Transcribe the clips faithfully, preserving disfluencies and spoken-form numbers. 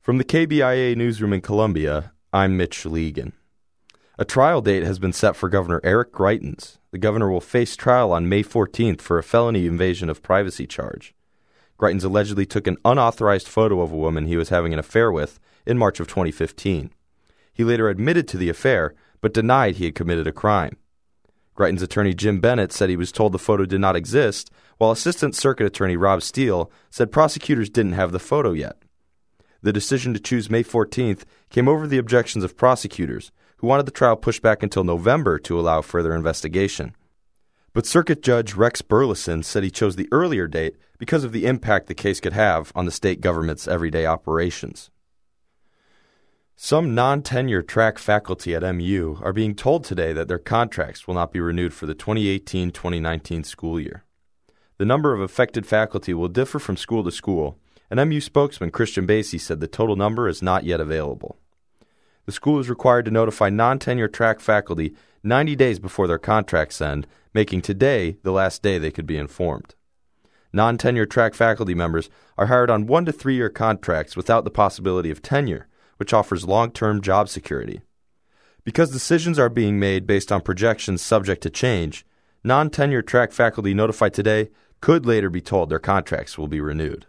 From the K B I A newsroom in Columbia, I'm Mitch Legan. A trial date has been set for Governor Eric Greitens. The governor will face trial on May fourteenth for a felony invasion of privacy charge. Greitens allegedly took an unauthorized photo of a woman he was having an affair with in March of twenty fifteen. He later admitted to the affair, but denied he had committed a crime. Greitens' attorney Jim Bennett said he was told the photo did not exist, while Assistant Circuit Attorney Rob Steele said prosecutors didn't have the photo yet. The decision to choose May fourteenth came over the objections of prosecutors, who wanted the trial pushed back until November to allow further investigation. But Circuit Judge Rex Burleson said he chose the earlier date because of the impact the case could have on the state government's everyday operations. Some non-tenure track faculty at M U are being told today that their contracts will not be renewed for the twenty eighteen twenty nineteen school year. The number of affected faculty will differ from school to school, and M U spokesman Christian Basie said the total number is not yet available. The school is required to notify non-tenure track faculty ninety days before their contracts end, making today the last day they could be informed. Non-tenure track faculty members are hired on one to three-year contracts without the possibility of tenure, which offers long-term job security. Because decisions are being made based on projections subject to change, non-tenure track faculty notified today could later be told their contracts will be renewed.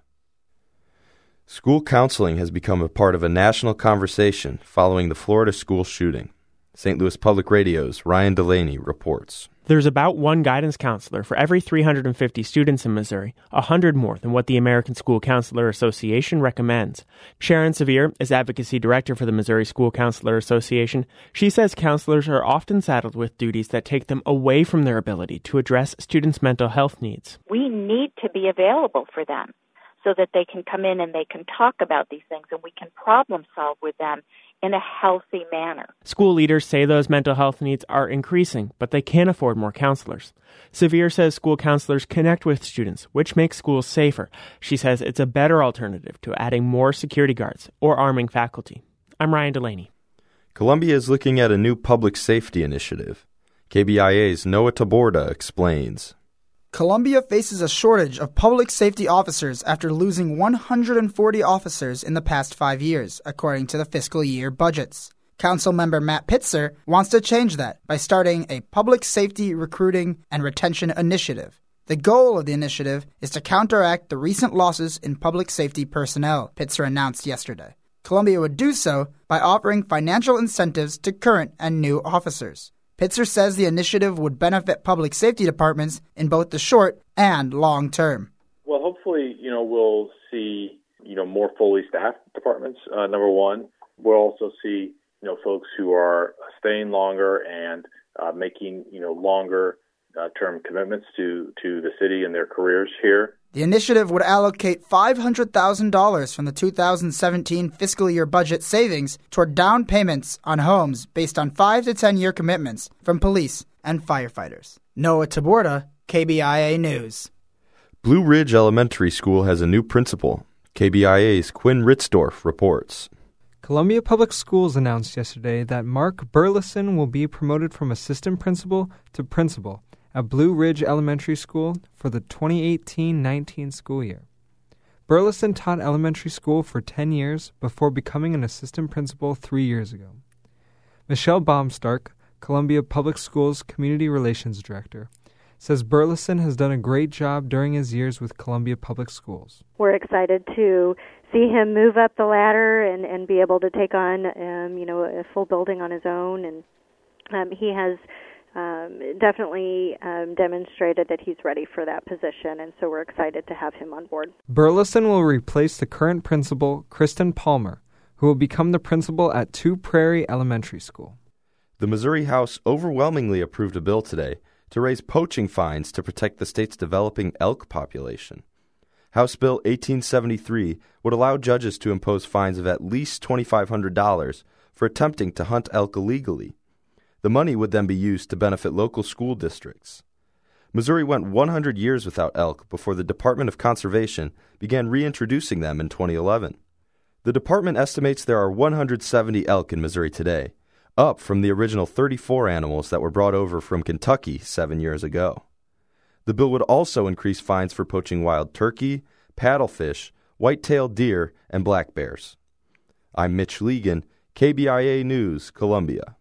School counseling has become a part of a national conversation following the Florida school shooting. Saint Louis Public Radio's Ryan Delaney reports. There's about one guidance counselor for every three hundred fifty students in Missouri, one hundred more than what the American School Counselor Association recommends. Sharon Sevier is Advocacy Director for the Missouri School Counselor Association. She says counselors are often saddled with duties that take them away from their ability to address students' mental health needs. We need to be available for them so that they can come in and they can talk about these things and we can problem solve with them in a healthy manner. School leaders say those mental health needs are increasing, but they can't afford more counselors. Sevier says school counselors connect with students, which makes schools safer. She says it's a better alternative to adding more security guards or arming faculty. I'm Ryan Delaney. Columbia is looking at a new public safety initiative. K B I A's Noah Taborda explains. Columbia faces a shortage of public safety officers after losing one hundred forty officers in the past five years, according to the fiscal year budgets. Councilmember Matt Pitzer wants to change that by starting a public safety recruiting and retention initiative. The goal of the initiative is to counteract the recent losses in public safety personnel, Pitzer announced yesterday. Columbia would do so by offering financial incentives to current and new officers. Pitzer says the initiative would benefit public safety departments in both the short and long term. Well, hopefully, you know, we'll see, you know, more fully staffed departments, uh, number one. We'll also see, you know, folks who are staying longer and uh, making, you know, longer uh, term commitments to, to the city and their careers here. The initiative would allocate five hundred thousand dollars from the two thousand seventeen fiscal year budget savings toward down payments on homes based on five to ten year commitments from police and firefighters. Noah Taborda, K B I A News. Blue Ridge Elementary School has a new principal. K B I A's Quinn Ritzdorf reports. Columbia Public Schools announced yesterday that Mark Burleson will be promoted from assistant principal to principal at Blue Ridge Elementary School for the twenty eighteen nineteen school year. Burleson taught elementary school for ten years before becoming an assistant principal three years ago. Michelle Baumstark, Columbia Public Schools Community Relations Director, says Burleson has done a great job during his years with Columbia Public Schools. We're excited to see him move up the ladder and, and be able to take on, um, you know, a full building on his own. And um, he has Um, definitely um, demonstrated that he's ready for that position, and so we're excited to have him on board. Burleson will replace the current principal, Kristen Palmer, who will become the principal at Two Prairie Elementary School. The Missouri House overwhelmingly approved a bill today to raise poaching fines to protect the state's developing elk population. House Bill eighteen seventy-three would allow judges to impose fines of at least twenty-five hundred dollars for attempting to hunt elk illegally. The money would then be used to benefit local school districts. Missouri went one hundred years without elk before the Department of Conservation began reintroducing them in twenty eleven. The department estimates there are one hundred seventy elk in Missouri today, up from the original thirty-four animals that were brought over from Kentucky seven years ago. The bill would also increase fines for poaching wild turkey, paddlefish, white-tailed deer, and black bears. I'm Mitch Legan, K B I A News, Columbia.